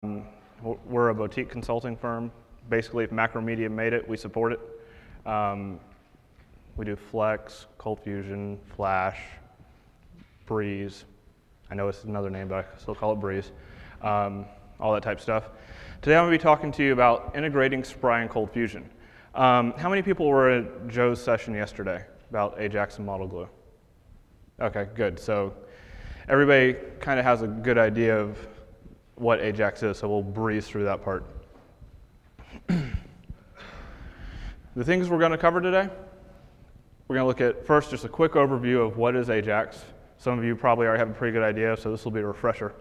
We're a boutique consulting firm. Basically, if Macromedia made it, we support it. We do Flex, ColdFusion, Flash, Breeze. I know it's another name, but I still call it Breeze. All that type of stuff. Today I'm going to be talking to you about integrating Spry and ColdFusion. How many people were at Joe's session yesterday about Ajax and Model Glue? Okay, good. So everybody kind of has a good idea of what Ajax is, so we'll breeze through that part. The things we're going to cover today, we're going to look at first just a quick overview of what is Ajax. Some of you probably already have a pretty good idea, so this will be a refresher.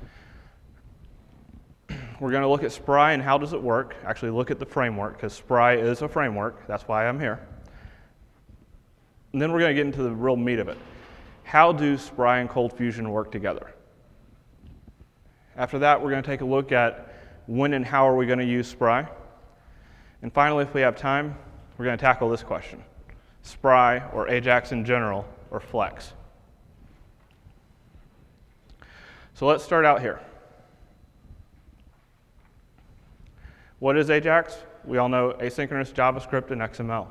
We're going to look at Spry and how does it work, actually look at the framework, because Spry is a framework, that's why I'm here. And then we're going to get into the real meat of it. How do Spry and ColdFusion work together? After that, we're going to take a look at when and how are we going to use Spry. And finally, if we have time, we're going to tackle this question. Spry, or Ajax in general, or Flex. So let's start out here. What is Ajax? We all know asynchronous JavaScript and XML.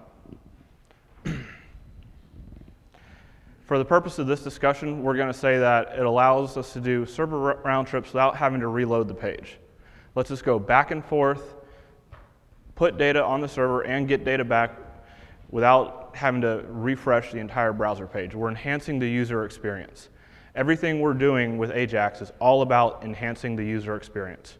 For the purpose of this discussion, we're going to say that it allows us to do server round trips without having to reload the page. Let's just go back and forth, put data on the server, and get data back without having to refresh the entire browser page. We're enhancing the user experience. Everything we're doing with Ajax is all about enhancing the user experience.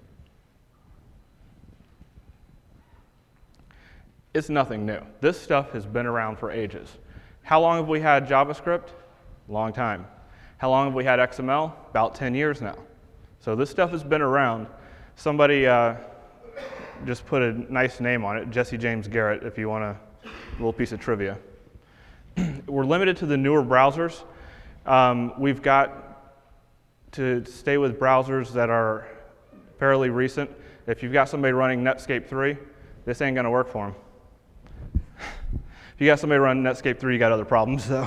It's nothing new. This stuff has been around for ages. How long have we had JavaScript? Long time. How long have we had XML? About 10 years now. So this stuff has been around. Somebody just put a nice name on it, Jesse James Garrett, if you want a little piece of trivia. We're limited to the newer browsers. We've got to stay with browsers that are fairly recent. If you've got somebody running Netscape 3, this ain't going to work for them. If you got somebody running Netscape 3, you got other problems, though.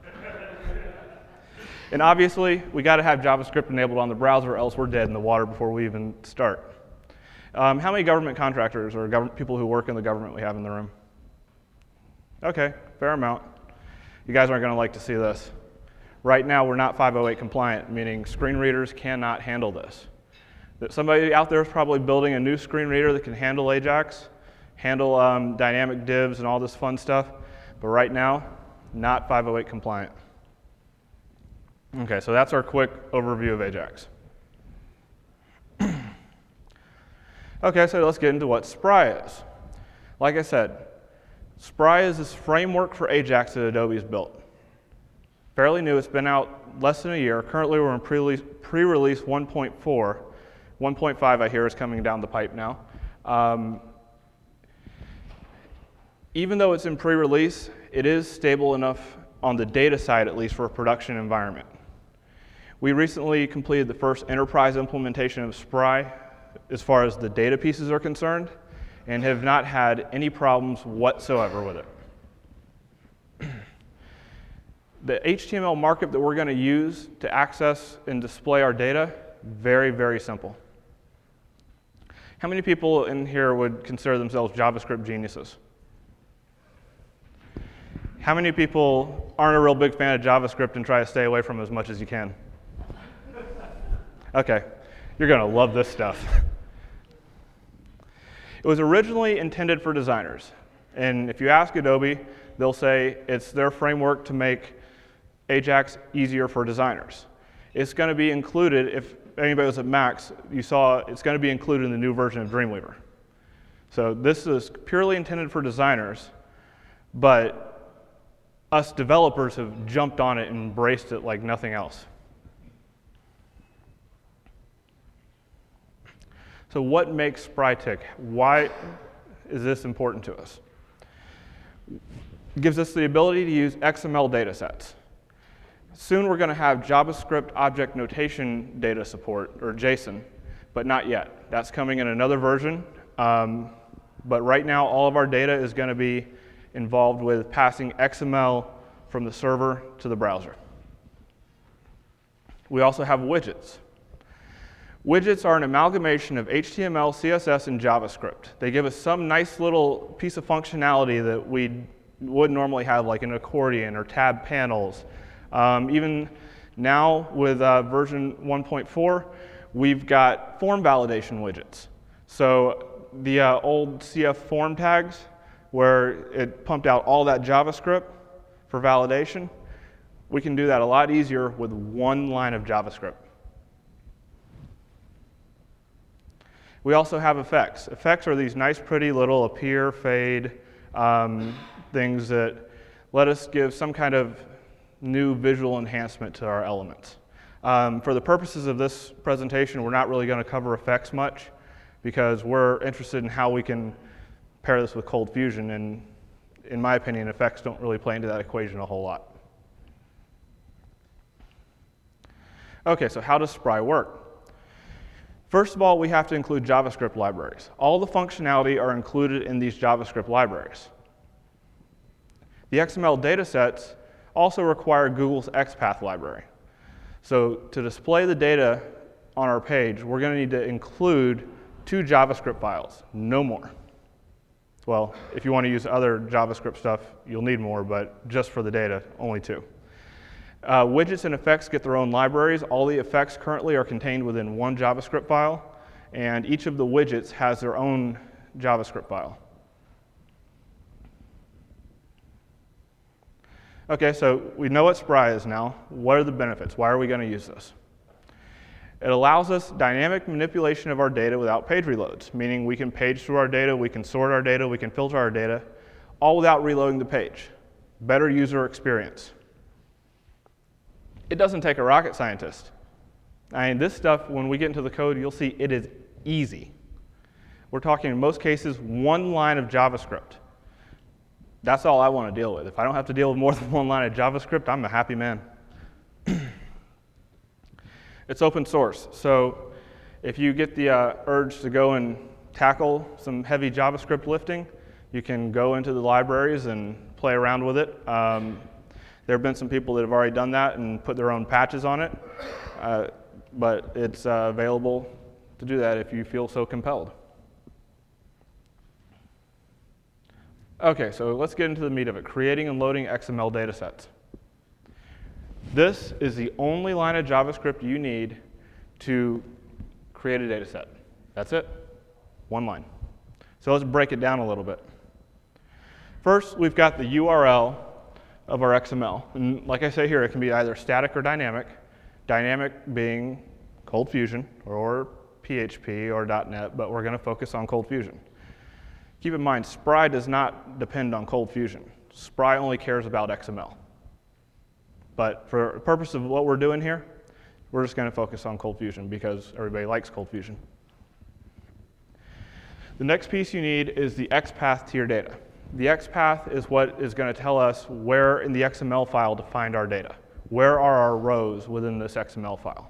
And obviously, we got to have JavaScript enabled on the browser, or else we're dead in the water before we even start. How many government contractors or people who work in the government we have in the room? Okay, fair amount. You guys aren't going to like to see this. Right now, we're not 508 compliant, meaning screen readers cannot handle this. Somebody out there is probably building a new screen reader that can handle Ajax, handle dynamic divs and all this fun stuff, but right now, not 508 compliant. Okay, so that's our quick overview of Ajax. Okay, so let's get into what Spry is. Like I said, Spry is this framework for Ajax that Adobe's built. Fairly new, it's been out less than a year. Currently we're in pre-release 1.4. 1.5 I hear is coming down the pipe now. Even though it's in pre-release, it is stable enough on the data side, at least for a production environment. We recently completed the first enterprise implementation of Spry as far as the data pieces are concerned, and have not had any problems whatsoever with it. The HTML markup that we're going to use to access and display our data, very, very simple. How many people in here would consider themselves JavaScript geniuses? How many people aren't a real big fan of JavaScript and try to stay away from it as much as you can? Okay, you're going to love this stuff. It was originally intended for designers. And if you ask Adobe, they'll say it's their framework to make Ajax easier for designers. It's going to be included, if anybody was at Max, you saw it's going to be included in the new version of Dreamweaver. So this is purely intended for designers, but us developers have jumped on it and embraced it like nothing else. So what makes Spry tick? Why is this important to us? It gives us the ability to use XML data sets. Soon we're going to have JavaScript object notation data support, or JSON, but not yet. That's coming in another version. But right now, all of our data is going to be involved with passing XML from the server to the browser. We also have widgets. Widgets are an amalgamation of HTML, CSS, and JavaScript. They give us some nice little piece of functionality that we would normally have, like an accordion or tab panels. Even now with version 1.4, we've got form validation widgets. So the old CF form tags, where it pumped out all that JavaScript for validation, we can do that a lot easier with one line of JavaScript. We also have effects. Effects are these nice, pretty little appear, fade things that let us give some kind of new visual enhancement to our elements. For the purposes of this presentation, we're not really going to cover effects much because we're interested in how we can pair this with Cold Fusion, and in my opinion, effects don't really play into that equation a whole lot. Okay, so how does Spry work? First of all, we have to include JavaScript libraries. All the functionality are included in these JavaScript libraries. The XML datasets also require Google's XPath library. So to display the data on our page, we're going to need to include 2 JavaScript files, no more. Well, if you want to use other JavaScript stuff, you'll need more, but just for the data, only 2. Widgets and effects get their own libraries. All the effects currently are contained within one JavaScript file, and each of the widgets has their own JavaScript file. Okay, so we know what Spry is now. What are the benefits? Why are we going to use this? It allows us dynamic manipulation of our data without page reloads, meaning we can page through our data, we can sort our data, we can filter our data, all without reloading the page. Better user experience. It doesn't take a rocket scientist. I mean, this stuff, when we get into the code, you'll see it is easy. We're talking, in most cases, one line of JavaScript. That's all I want to deal with. If I don't have to deal with more than one line of JavaScript, I'm a happy man. It's open source, so if you get the urge to go and tackle some heavy JavaScript lifting, you can go into the libraries and play around with it. There have been some people that have already done that and put their own patches on it, but it's available to do that if you feel so compelled. Okay, so let's get into the meat of it, creating and loading XML datasets. This is the only line of JavaScript you need to create a dataset. That's it, one line. So let's break it down a little bit. First, we've got the URL of our XML. And like I say here, it can be either static or dynamic. Dynamic being Cold Fusion or PHP or .NET, but we're going to focus on Cold Fusion. Keep in mind, Spry does not depend on Cold Fusion. Spry only cares about XML. But for the purpose of what we're doing here, we're just going to focus on Cold Fusion because everybody likes Cold Fusion. The next piece you need is the XPath to your data. The XPath is what is going to tell us where in the XML file to find our data. Where are our rows within this XML file?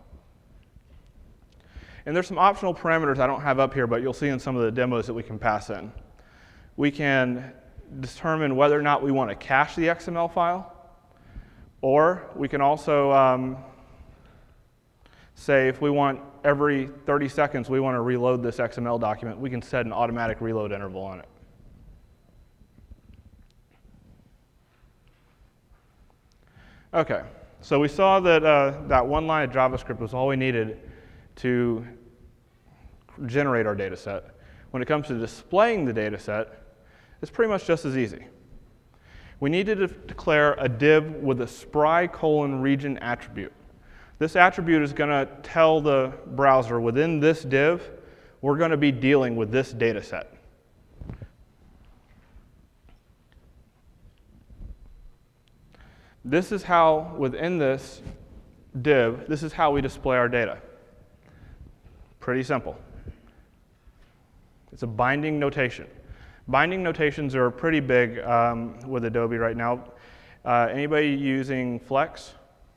And there's some optional parameters I don't have up here, but you'll see in some of the demos that we can pass in. We can determine whether or not we want to cache the XML file, or we can also say if we want every 30 seconds we want to reload this XML document, we can set an automatic reload interval on it. Okay, so we saw that that one line of JavaScript was all we needed to generate our data set. When it comes to displaying the data set, it's pretty much just as easy. We need to declare a div with a Spry:region attribute. This attribute is going to tell the browser within this div, we're going to be dealing with this data set. This is how, within this div, this is how we display our data. Pretty simple. It's a binding notation. Binding notations are pretty big with Adobe right now. Anybody using Flex?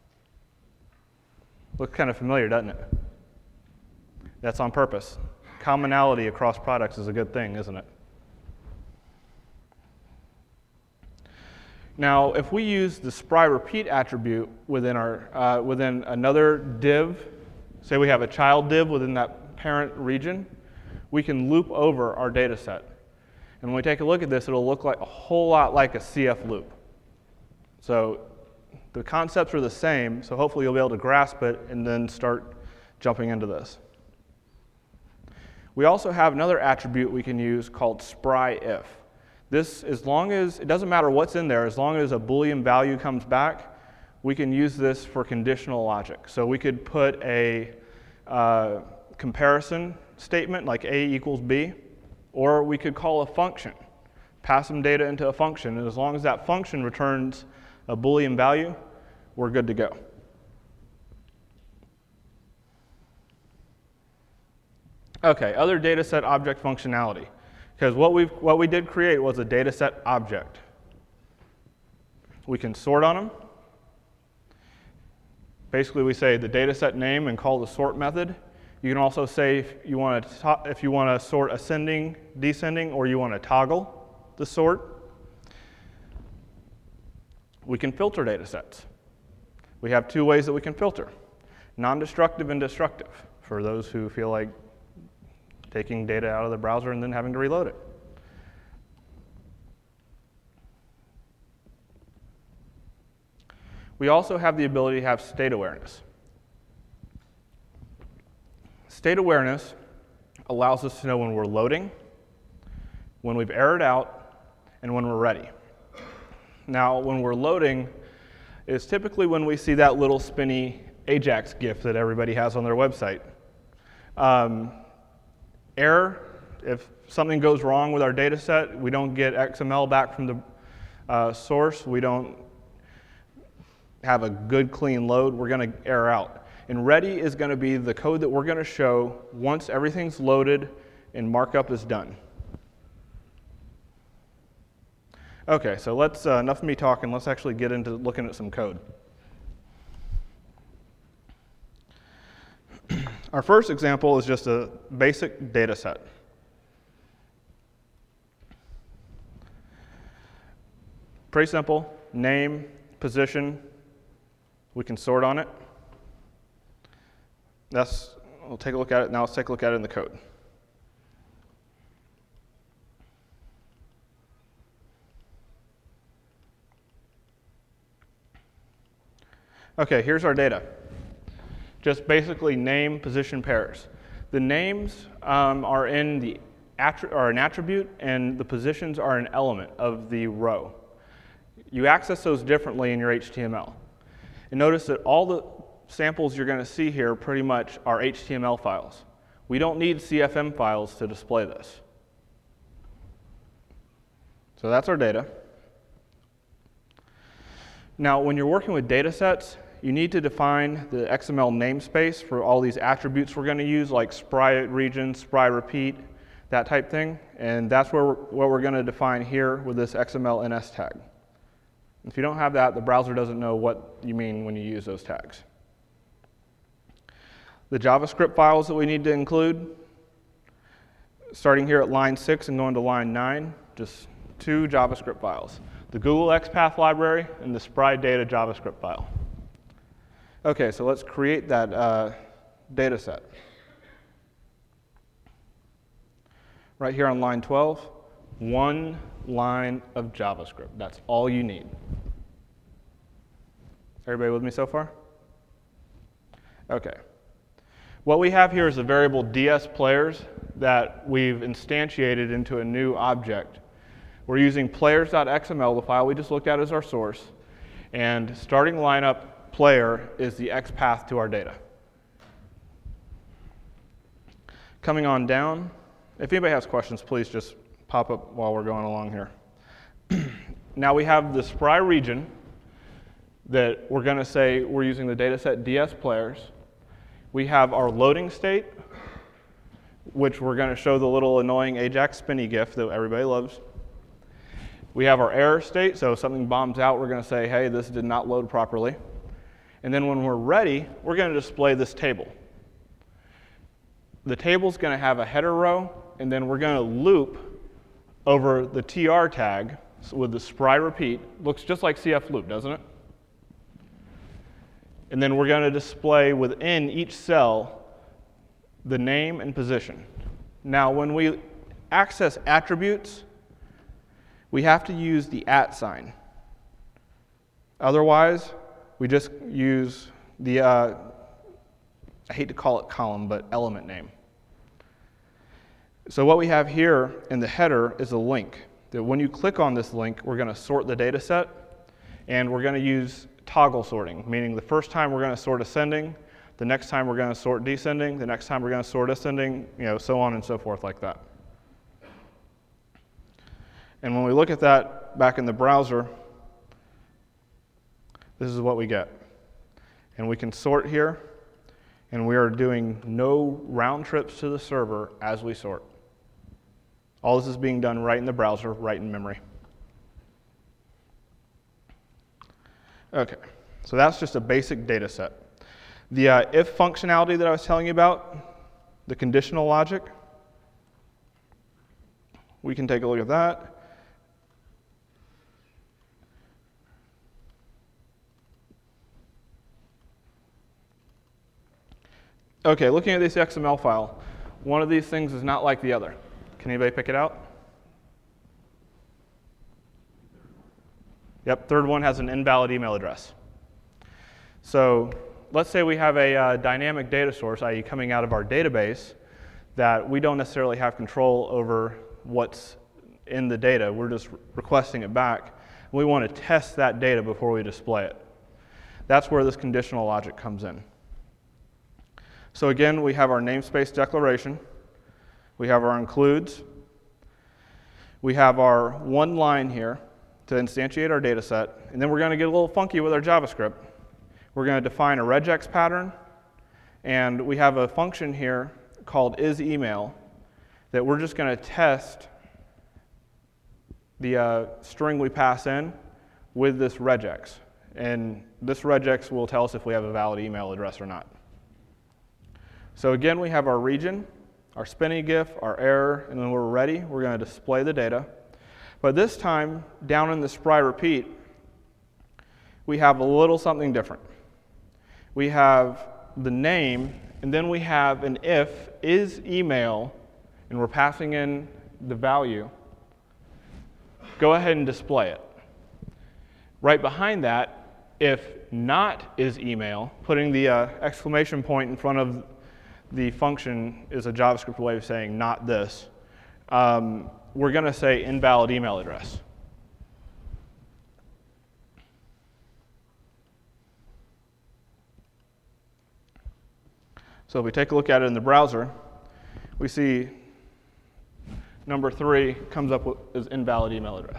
Looks kind of familiar, doesn't it? That's on purpose. Commonality across products is a good thing, isn't it? Now, if we use the Spry repeat attribute within our within another div, say we have a child div within that parent region, we can loop over our data set. And when we take a look at this, it'll look like a whole lot like a CF loop. So the concepts are the same, so hopefully you'll be able to grasp it and then start jumping into this. We also have another attribute we can use called spry_if. This, as long as, it doesn't matter what's in there, as long as a Boolean value comes back, we can use this for conditional logic. So we could put a comparison statement like A equals B, or we could call a function, pass some data into a function, and as long as that function returns a Boolean value, we're good to go. Okay, other data set object functionality. Because what we did create was a data set object. We can sort on them. Basically, we say the data set name and call the sort method. You can also say if you want to sort ascending, descending, or you want to toggle the sort. We can filter data sets. We have two ways that we can filter: non-destructive and destructive, for those who feel like taking data out of the browser and then having to reload it. We also have the ability to have state awareness. State awareness allows us to know when we're loading, when we've errored out, and when we're ready. Now, when we're loading, it's typically when we see that little spinny Ajax GIF that everybody has on their website. Error, if something goes wrong with our data set, we don't get XML back from the source, we don't have a good clean load, we're going to error out. And ready is going to be the code that we're going to show once everything's loaded and markup is done. Okay, so let's, enough of me talking, let's actually get into looking at some code. Our first example is just a basic data set. Pretty simple, name, position, we can sort on it. We'll take a look at it now. Let's take a look at it in the code. Okay, here's our data. Just basically name, position pairs. The names are an attribute, and the positions are an element of the row. You access those differently in your HTML. And notice that all the samples you're going to see here pretty much are HTML files. We don't need CFM files to display this. So that's our data. Now, when you're working with data sets, you need to define the XML namespace for all these attributes we're going to use, like spry region, spry repeat, that type thing. And that's what we're going to define here with this XML NS tag. If you don't have that, the browser doesn't know what you mean when you use those tags. The JavaScript files that we need to include, starting here at line 6 and going to line 9, just two JavaScript files. The Google XPath library and the spry data JavaScript file. Okay, so let's create that data set. Right here on line 12, one line of JavaScript. That's all you need. Everybody with me so far? Okay. What we have here is a variable DSPlayers that we've instantiated into a new object. We're using players.xml, the file we just looked at as our source, and starting lineup player is the XPath to our data. Coming on down, if anybody has questions, please just pop up while we're going along here. Now we have the spry region that we're going to say we're using the dataset DSPlayers. We have our loading state, which we're going to show the little annoying Ajax spinny GIF that everybody loves. We have our error state, so if something bombs out, we're going to say, hey, this did not load properly. And then when we're ready, we're going to display this table. The table's going to have a header row, and then we're going to loop over the TR tag with the spry repeat. Looks just like CF loop, doesn't it? And then we're going to display within each cell the name and position. Now, when we access attributes, we have to use the @ sign. Otherwise, we just use the, I hate to call it column, but element name. So what we have here in the header is a link. That when you click on this link, we're going to sort the data set, and we're going to use toggle sorting, meaning the first time we're going to sort ascending, the next time we're going to sort descending, the next time we're going to sort ascending, so on and so forth like that. And when we look at that back in the browser, this is what we get. And we can sort here, and we are doing no round trips to the server as we sort. All this is being done right in the browser, right in memory. Okay, so that's just a basic data set. The if functionality that I was telling you about, the conditional logic, we can take a look at that. Okay, looking at this XML file, one of these things is not like the other. Can anybody pick it out? Yep, third one has an invalid email address. So let's say we have a dynamic data source, i.e. coming out of our database, that we don't necessarily have control over what's in the data. We're just requesting it back. We want to test that data before we display it. That's where this conditional logic comes in. So again, we have our namespace declaration. We have our includes. We have our one line here to instantiate our data set. And then we're going to get a little funky with our JavaScript. We're going to define a regex pattern. And we have a function here called isEmail that we're just going to test the string we pass in with this regex. And this regex will tell us if we have a valid email address or not. So again, we have our region, our spinny GIF, our error, and when we're ready, we're going to display the data. But this time, down in the spry repeat, we have a little something different. We have the name, and then we have an if is email, and we're passing in the value. Go ahead and display it. Right behind that, if not is email, putting the exclamation point in front of the function is a JavaScript way of saying not this. We're going to say invalid email address. So if we take a look at it in the browser, we see number 3 comes up with as invalid email address.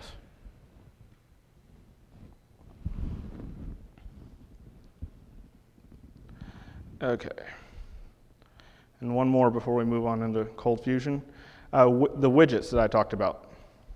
Okay. And one more before we move on into Cold Fusion. The widgets that I talked about.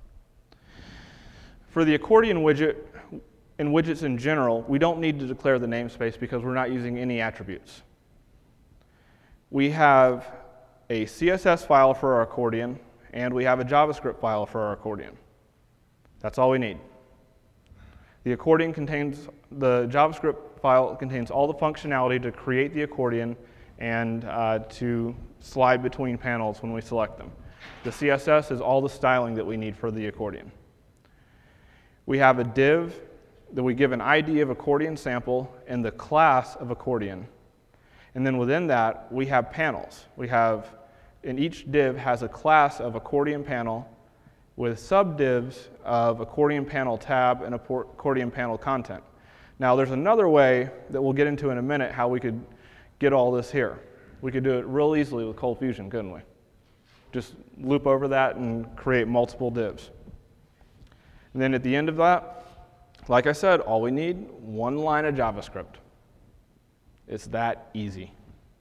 For the accordion widget and widgets in general, we don't need to declare the namespace because we're not using any attributes. We have a CSS file for our accordion, and we have a JavaScript file for our accordion. That's all we need. The JavaScript file contains all the functionality to create the accordion and to slide between panels when we select them. The CSS is all the styling that we need for the accordion. We have a div that we give an ID of accordion sample and the class of accordion. And then within that, we have panels. And each div has a class of accordion panel with subdivs of accordion panel tab and accordion panel content. Now, there's another way that we'll get into in a minute how we could get all this here. We could do it real easily with Cold Fusion, couldn't we? Just loop over that and create multiple divs. And then at the end of that, like I said, all we need, one line of JavaScript. It's that easy.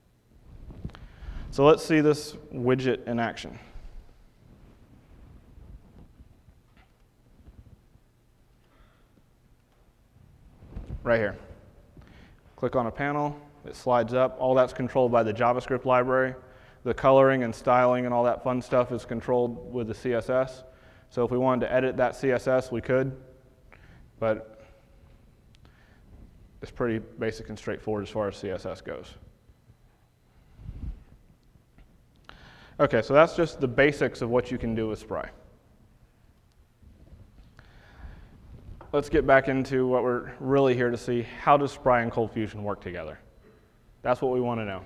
So let's see this widget in action. Right here. Click on a panel, it slides up. All that's controlled by the JavaScript library. The coloring and styling and all that fun stuff is controlled with the CSS. So if we wanted to edit that CSS, we could. But It's pretty basic and straightforward as far as CSS goes. Okay, so that's just the basics of what you can do with Spry. Let's get back into what we're really here to see. How does Spry and Cold Fusion work together? That's what we want to know.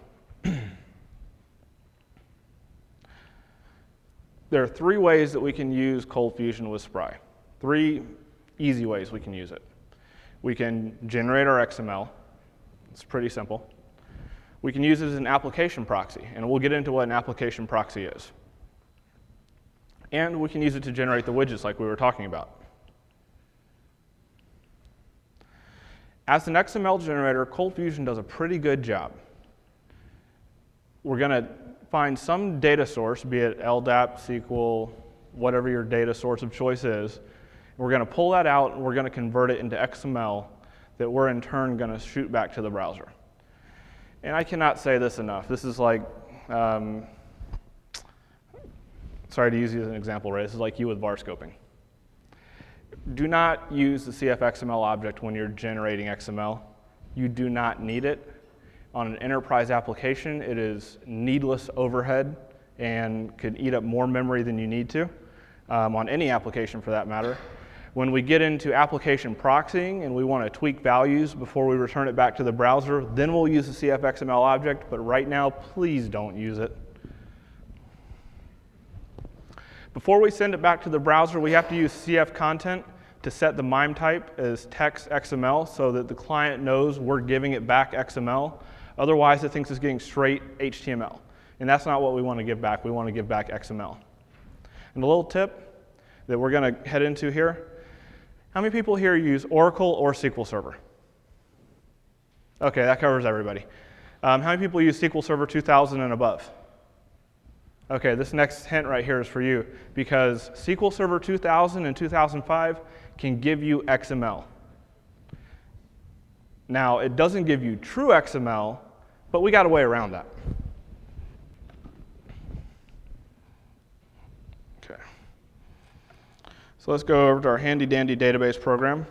There are 3 ways that we can use Cold Fusion with Spry. 3 easy ways we can use it. We can generate our XML. It's pretty simple. We can use it as an application proxy, and we'll get into what an application proxy is. And we can use it to generate the widgets like we were talking about. As an XML generator, Cold Fusion does a pretty good job. We're going to find some data source, be it LDAP, SQL, whatever your data source of choice is. We're going to pull that out, and we're going to convert it into XML that we're in turn going to shoot back to the browser. And I cannot say this enough. This is like, sorry to use you as an example, right? This is like you with var scoping. Do not use the CFXML object when you're generating XML. You do not need it. On an enterprise application, it is needless overhead and could eat up more memory than you need to, on any application for that matter. When we get into application proxying and we want to tweak values before we return it back to the browser, then we'll use the CFXML object, but right now, please don't use it. Before we send it back to the browser, we have to use CFContent to set the MIME type as text XML so that the client knows we're giving it back XML. Otherwise, it thinks it's getting straight HTML. And that's not what we want to give back. We want to give back XML. And a little tip that we're going to head into here. How many people here use Oracle or SQL Server? Okay, that covers everybody. How many people use SQL Server 2000 and above? Okay, this next hint right here is for you, because SQL Server 2000 and 2005 can give you XML. Now, it doesn't give you true XML, but we got a way around that. Okay. So let's go over to our handy dandy database program.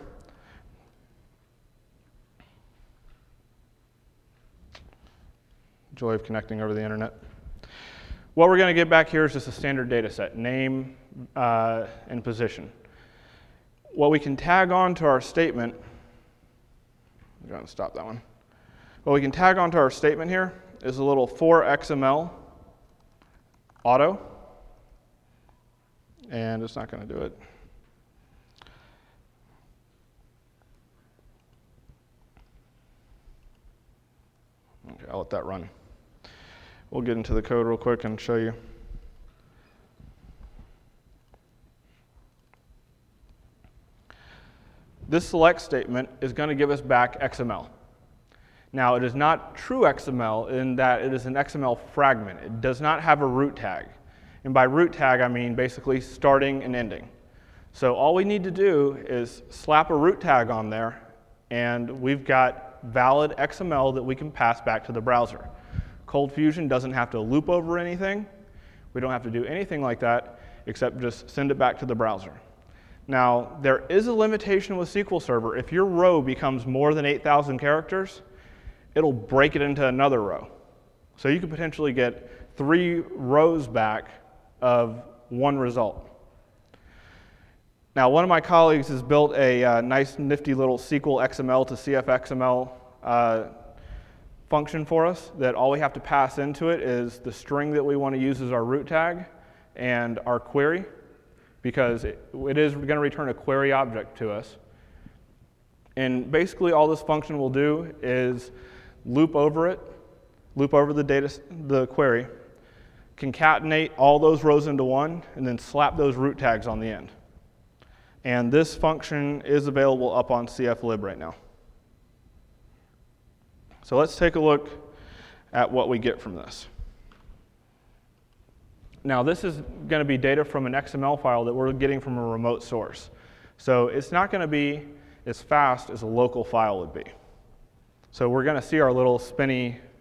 Joy of connecting over the internet. What we're going to get back here is just a standard data set, name and position. What we can tag on to our statement, I'm going to stop that one. What we can tag onto our statement here is a little for XML auto, and it's not going to do it. Okay, I'll let that run. We'll get into the code real quick and show you. This select statement is going to give us back XML. Now, it is not true XML in that it is an XML fragment. It does not have a root tag. And by root tag, I mean basically starting and ending. So all we need to do is slap a root tag on there, and we've got valid XML that we can pass back to the browser. Cold Fusion doesn't have to loop over anything. We don't have to do anything like that except just send it back to the browser. Now, there is a limitation with SQL Server. If your row becomes more than 8,000 characters, it'll break it into another row. So you could potentially get 3 rows back of one result. Now, one of my colleagues has built a nice, nifty little SQL XML to CFXML function for us that all we have to pass into it is the string that we want to use as our root tag and our query, because it is going to return a query object to us. And basically all this function will do is loop over the query, concatenate all those rows into one, and then slap those root tags on the end. And this function is available up on CFlib right now. So let's take a look at what we get from this. Now, this is going to be data from an XML file that we're getting from a remote source. So it's not going to be as fast as a local file would be. So we're going to see our little spinny